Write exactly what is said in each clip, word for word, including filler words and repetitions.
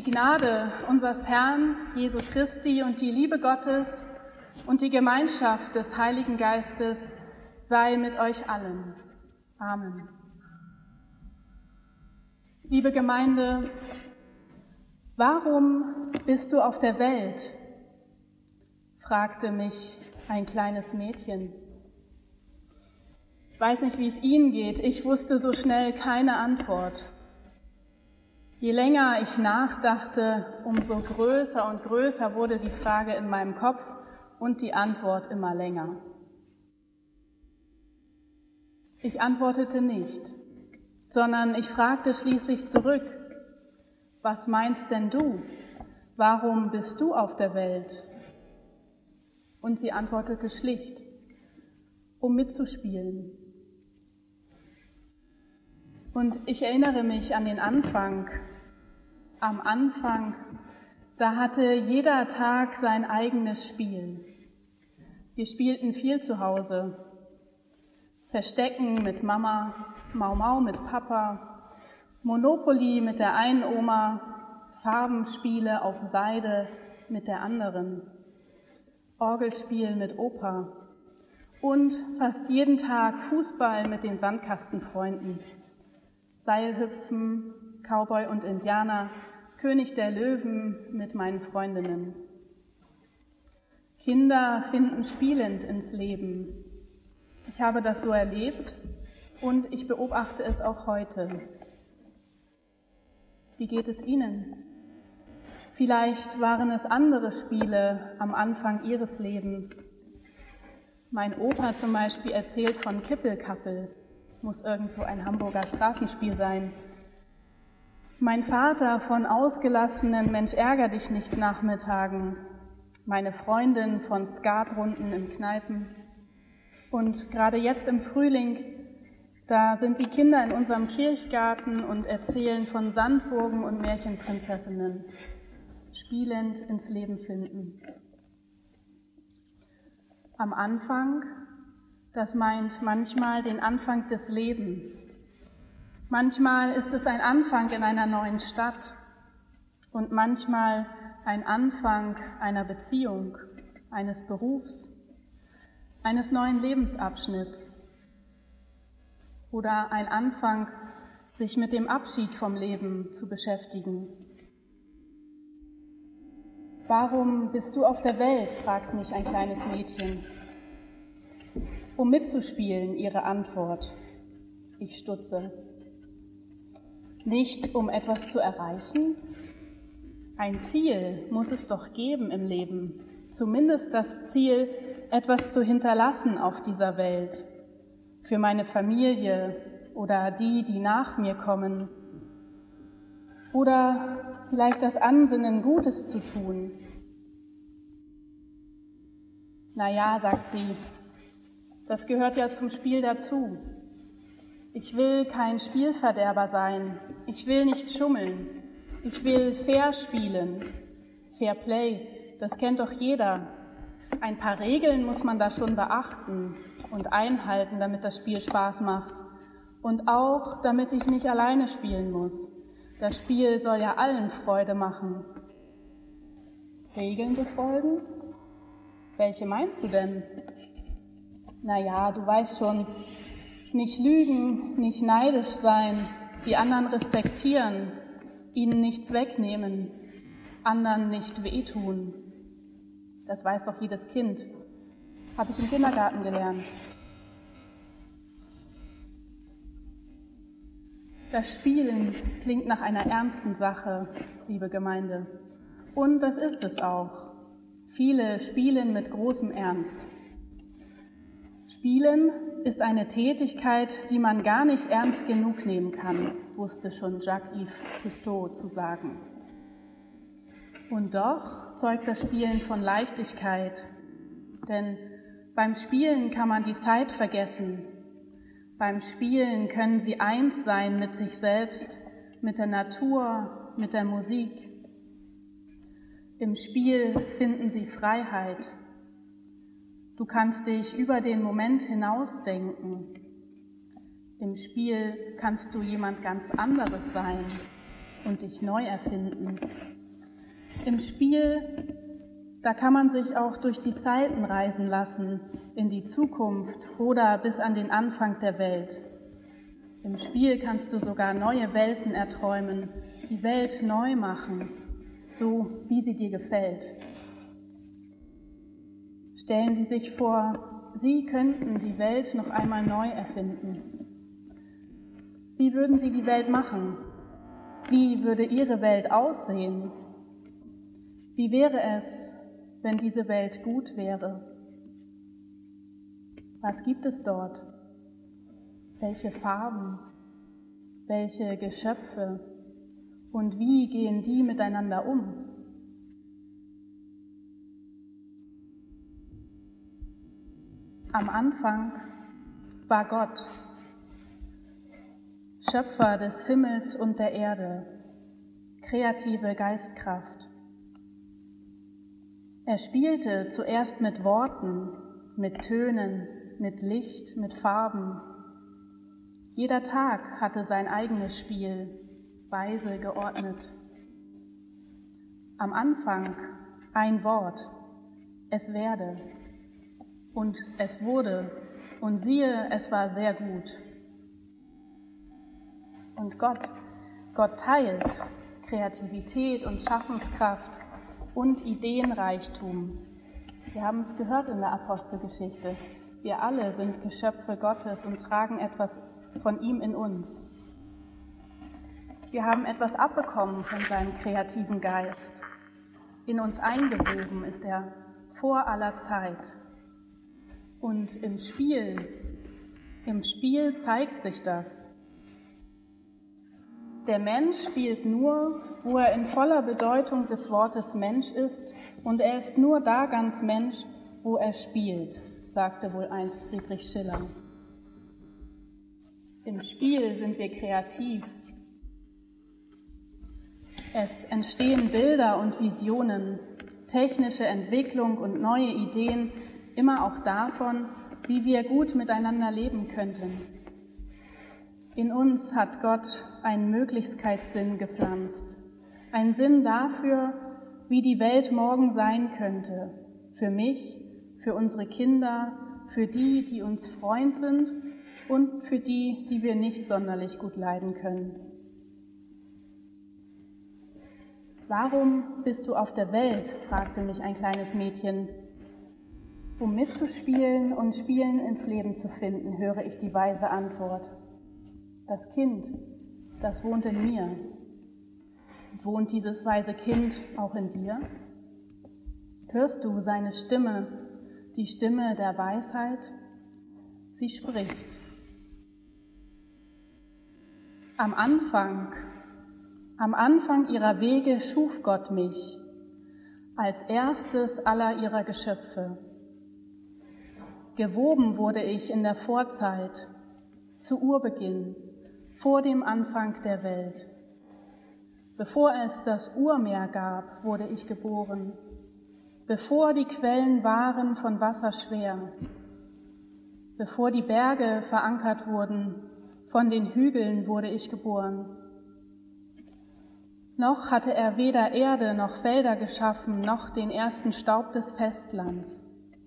Gnade unseres Herrn Jesu Christi und die Liebe Gottes und die Gemeinschaft des Heiligen Geistes sei mit euch allen. Amen. Liebe Gemeinde, warum bist du auf der Welt? Fragte mich ein kleines Mädchen. Ich weiß nicht, wie es Ihnen geht. Ich wusste so schnell keine Antwort. Je länger ich nachdachte, umso größer und größer wurde die Frage in meinem Kopf und die Antwort immer länger. Ich antwortete nicht, sondern ich fragte schließlich zurück: Was meinst denn du? Warum bist du auf der Welt? Und sie antwortete schlicht: Um mitzuspielen. Und ich erinnere mich an den Anfang. Am Anfang, da hatte jeder Tag sein eigenes Spiel. Wir spielten viel zu Hause. Verstecken mit Mama, Mau Mau mit Papa, Monopoly mit der einen Oma, Farbenspiele auf Seide mit der anderen, Orgelspiel mit Opa und fast jeden Tag Fußball mit den Sandkastenfreunden. Seilhüpfen, Cowboy und Indianer, König der Löwen mit meinen Freundinnen. Kinder finden spielend ins Leben. Ich habe das so erlebt und ich beobachte es auch heute. Wie geht es Ihnen? Vielleicht waren es andere Spiele am Anfang Ihres Lebens. Mein Opa zum Beispiel erzählt von Kippelkappel. Muss irgendwo ein Hamburger Straßenspiel sein. Mein Vater von ausgelassenen Mensch-ärger-dich-nicht-Nachmittagen. Meine Freundin von Skatrunden in Kneipen. Und gerade jetzt im Frühling, da sind die Kinder in unserem Kirchgarten und erzählen von Sandburgen und Märchenprinzessinnen. Spielend ins Leben finden. Am Anfang, das meint manchmal den Anfang des Lebens. Manchmal ist es ein Anfang in einer neuen Stadt und manchmal ein Anfang einer Beziehung, eines Berufs, eines neuen Lebensabschnitts oder ein Anfang, sich mit dem Abschied vom Leben zu beschäftigen. Warum bist du auf der Welt? Fragt mich ein kleines Mädchen. Um mitzuspielen, ihre Antwort. Ich stutze. Nicht um etwas zu erreichen? Ein Ziel muss es doch geben im Leben. Zumindest das Ziel, etwas zu hinterlassen auf dieser Welt. Für meine Familie oder die, die nach mir kommen. Oder vielleicht das Ansinnen, Gutes zu tun. Na ja, sagt sie, das gehört ja zum Spiel dazu. Ich will kein Spielverderber sein. Ich will nicht schummeln. Ich will fair spielen. Fair Play, das kennt doch jeder. Ein paar Regeln muss man da schon beachten und einhalten, damit das Spiel Spaß macht. Und auch, damit ich nicht alleine spielen muss. Das Spiel soll ja allen Freude machen. Regeln befolgen? Welche meinst du denn? Naja, du weißt schon, nicht lügen, nicht neidisch sein, die anderen respektieren, ihnen nichts wegnehmen, anderen nicht wehtun. Das weiß doch jedes Kind. Habe ich im Kindergarten gelernt. Das Spielen klingt nach einer ernsten Sache, liebe Gemeinde. Und das ist es auch. Viele spielen mit großem Ernst. Spielen ist eine Tätigkeit, die man gar nicht ernst genug nehmen kann, wusste schon Jacques-Yves Cousteau zu sagen. Und doch zeugt das Spielen von Leichtigkeit, denn beim Spielen kann man die Zeit vergessen. Beim Spielen können Sie eins sein mit sich selbst, mit der Natur, mit der Musik. Im Spiel finden Sie Freiheit. Du kannst dich über den Moment hinausdenken. Im Spiel kannst du jemand ganz anderes sein und dich neu erfinden. Im Spiel, da kann man sich auch durch die Zeiten reisen lassen, in die Zukunft oder bis an den Anfang der Welt. Im Spiel kannst du sogar neue Welten erträumen, die Welt neu machen, so wie sie dir gefällt. Stellen Sie sich vor, Sie könnten die Welt noch einmal neu erfinden. Wie würden Sie die Welt machen? Wie würde Ihre Welt aussehen? Wie wäre es, wenn diese Welt gut wäre? Was gibt es dort? Welche Farben? Welche Geschöpfe? Und wie gehen die miteinander um? Am Anfang war Gott, Schöpfer des Himmels und der Erde, kreative Geistkraft. Er spielte zuerst mit Worten, mit Tönen, mit Licht, mit Farben. Jeder Tag hatte sein eigenes Spiel, weise geordnet. Am Anfang ein Wort, es werde. Und es wurde, und siehe, es war sehr gut. Und Gott, Gott teilt Kreativität und Schaffenskraft und Ideenreichtum. Wir haben es gehört in der Apostelgeschichte. Wir alle sind Geschöpfe Gottes und tragen etwas von ihm in uns. Wir haben etwas abbekommen von seinem kreativen Geist. In uns eingewoben ist er vor aller Zeit. Und im Spiel, im Spiel zeigt sich das. Der Mensch spielt nur, wo er in voller Bedeutung des Wortes Mensch ist, und er ist nur da ganz Mensch, wo er spielt, sagte wohl einst Friedrich Schiller. Im Spiel sind wir kreativ. Es entstehen Bilder und Visionen, technische Entwicklung und neue Ideen, immer auch davon, wie wir gut miteinander leben könnten. In uns hat Gott einen Möglichkeitssinn gepflanzt, einen Sinn dafür, wie die Welt morgen sein könnte, für mich, für unsere Kinder, für die, die uns Freund sind und für die, die wir nicht sonderlich gut leiden können. Warum bist du auf der Welt? Fragte mich ein kleines Mädchen. Um mitzuspielen und Spielen ins Leben zu finden, höre ich die weise Antwort. Das Kind, das wohnt in mir. Wohnt dieses weise Kind auch in dir? Hörst du seine Stimme, die Stimme der Weisheit? Sie spricht. Am Anfang, am Anfang ihrer Wege schuf Gott mich, als erstes aller ihrer Geschöpfe. Gewoben wurde ich in der Vorzeit, zu Urbeginn, vor dem Anfang der Welt. Bevor es das Urmeer gab, wurde ich geboren, bevor die Quellen waren von Wasser schwer, bevor die Berge verankert wurden, von den Hügeln wurde ich geboren. Noch hatte er weder Erde noch Felder geschaffen, noch den ersten Staub des Festlands.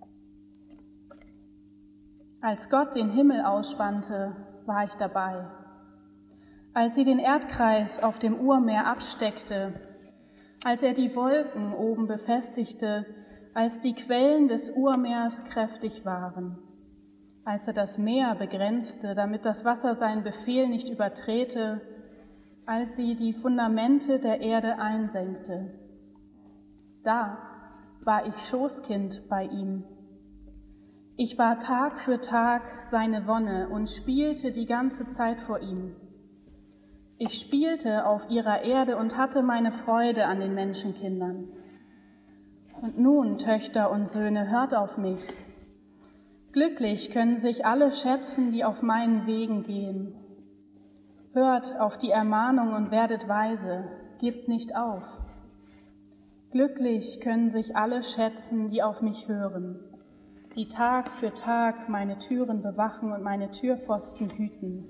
Als Gott den Himmel ausspannte, war ich dabei. Als sie den Erdkreis auf dem Urmeer absteckte, als er die Wolken oben befestigte, als die Quellen des Urmeers kräftig waren, als er das Meer begrenzte, damit das Wasser seinen Befehl nicht übertrete, als sie die Fundamente der Erde einsenkte. Da war ich Schoßkind bei ihm. Ich war Tag für Tag seine Wonne und spielte die ganze Zeit vor ihm. Ich spielte auf ihrer Erde und hatte meine Freude an den Menschenkindern. Und nun, Töchter und Söhne, hört auf mich. Glücklich können sich alle schätzen, die auf meinen Wegen gehen. Hört auf die Ermahnung und werdet weise, gebt nicht auf. Glücklich können sich alle schätzen, die auf mich hören, die Tag für Tag meine Türen bewachen und meine Türpfosten hüten.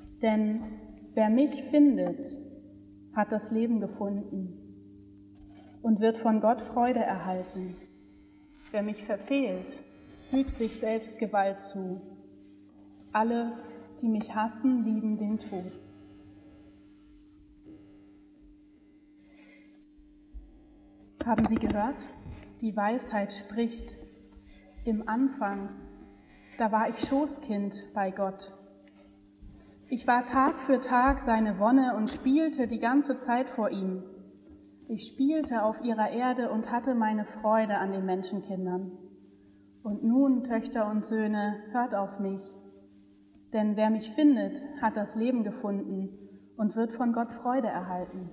Denn wer mich findet, hat das Leben gefunden. und wird von Gott Freude erhalten. Wer mich verfehlt, fügt sich selbst Gewalt zu. Alle, die mich hassen, lieben den Tod. Haben Sie gehört? Die Weisheit spricht. Im Anfang, da war ich Schoßkind bei Gott. Ich war Tag für Tag seine Wonne und spielte die ganze Zeit vor ihm. Ich spielte auf ihrer Erde und hatte meine Freude an den Menschenkindern. Und nun, Töchter und Söhne, hört auf mich. Denn wer mich findet, hat das Leben gefunden und wird von Gott Freude erhalten.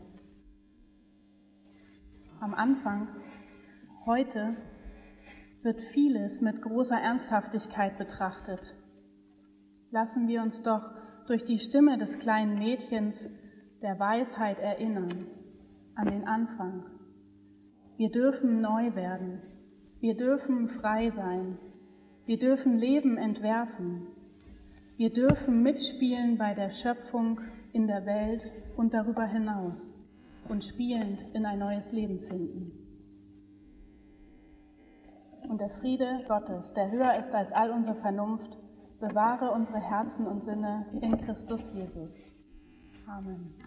Am Anfang, heute, wird vieles mit großer Ernsthaftigkeit betrachtet. Lassen wir uns doch durch die Stimme des kleinen Mädchens der Weisheit erinnern, an den Anfang. Wir dürfen neu werden, wir dürfen frei sein, wir dürfen Leben entwerfen, wir dürfen mitspielen bei der Schöpfung in der Welt und darüber hinaus und spielend in ein neues Leben finden. Und der Friede Gottes, der höher ist als all unsere Vernunft, bewahre unsere Herzen und Sinne in Christus Jesus. Amen.